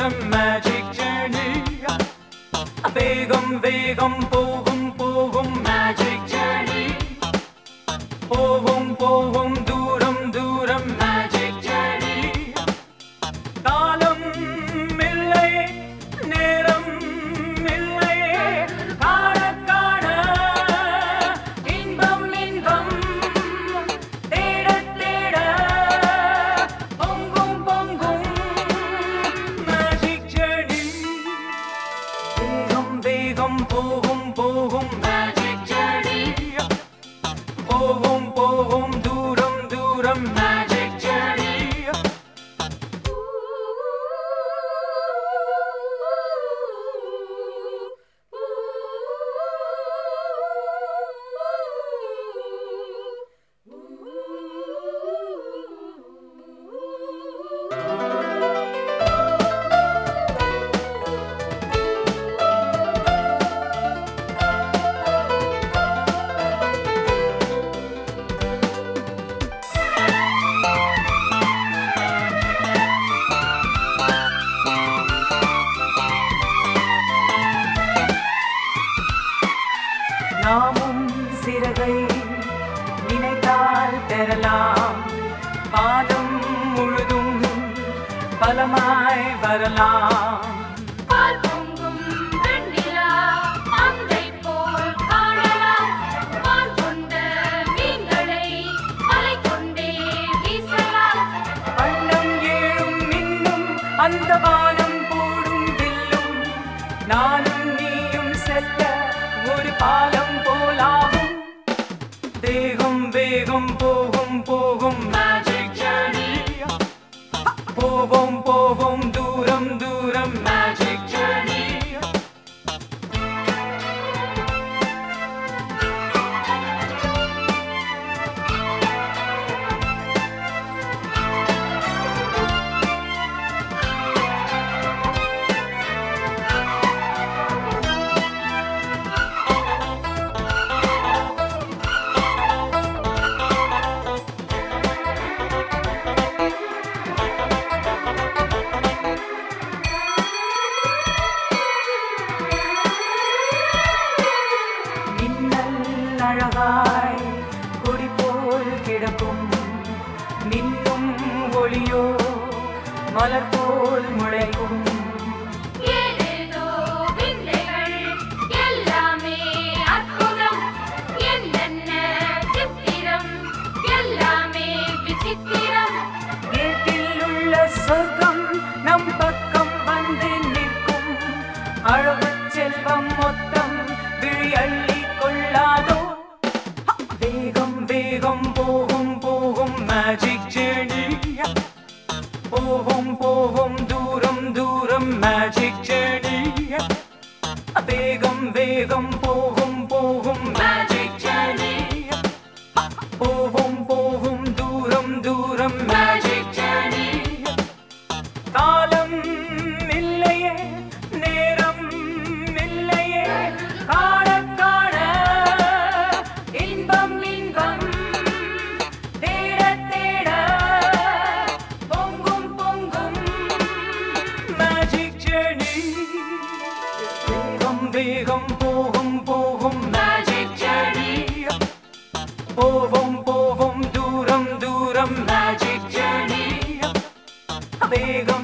தூரம் magic journey. வேகம் வேகம் போகும் போகும் மேஜிக் ஜர்னி. போகும் போகும் தூரம் தூரம் மேஜிக் ஜர்னி. காலம் இல்லை நேரம் இல்லை காண காண இன்பம் இன்பம் தேட தேட பொங்கும் பொங்கும் மேஜிக் ஜர்னி. வேகம் வேகம் போகும் போகும் மேஜிக் ஜர்னி. போகும் போகும் தூரம் தூரம் மேஜிக் ஜர்னி. நாமும் சிறகை நினைத்தால் பெறலாம். பாலம் முழுதும் பலமாய் வரலாம். பால் பொங்கும் வெண்ணிலா அங்கை போல் காணலாம். பால் கொண்ட மீன்களை அலை கொண்டே வீசலாம். வண்ணம் ஏழும் மின்னும் அந்த வானம் போடும் வில்லும் நானும் நீயும் செல்ல ஒரு பாலம் போலாகும். வேகம் வேகம் போகும் போகும் மேஜிக் ஜர்னி. போவோம் போவோம் தூரம் தூரம் மேஜிக் ஜர்னி. அழகாய் கொடி போல் கிடக்கும் மின்னும் ஒளியோ மலர் போல் முளைக்கும். ஏதேதோ விந்தைகள் எல்லாமே அற்புதம். என்னென்ன சித்திரம் எல்லாமே விசித்திரம். வீட்டில் உள்ள சொர்க்கம் நம் பக்கம் வந்து நிற்கும். அழகு செல்வம் மொத்தம் விழி அள்ளி கொள்ளாதோ. வேகம் வேகம் போகும் போகும் மேஜிக் ஜர்னி. போகும் போகும் தூரம் தூரம் மேஜிக் ஜர்னி. வேகம் வேகம் போகும் போகும் மேஜிக் ஜர்னி. போகும் போகும் தூரம் தூரம் மேஜிக் ஜர்னி. காலம் இல்லையே நேரம் இல்லையே காண காண இன்பம் இன்பம் தேட தேட பொங்கும் பொங்கும் மேஜிக் ஜர்னி. வேகம் வேகம் போகும் போகும் மேஜிக் ஜர்னி. போவோம் போவோம் தூரம் தூரம் மேஜிக் ஜர்னி. வேகம்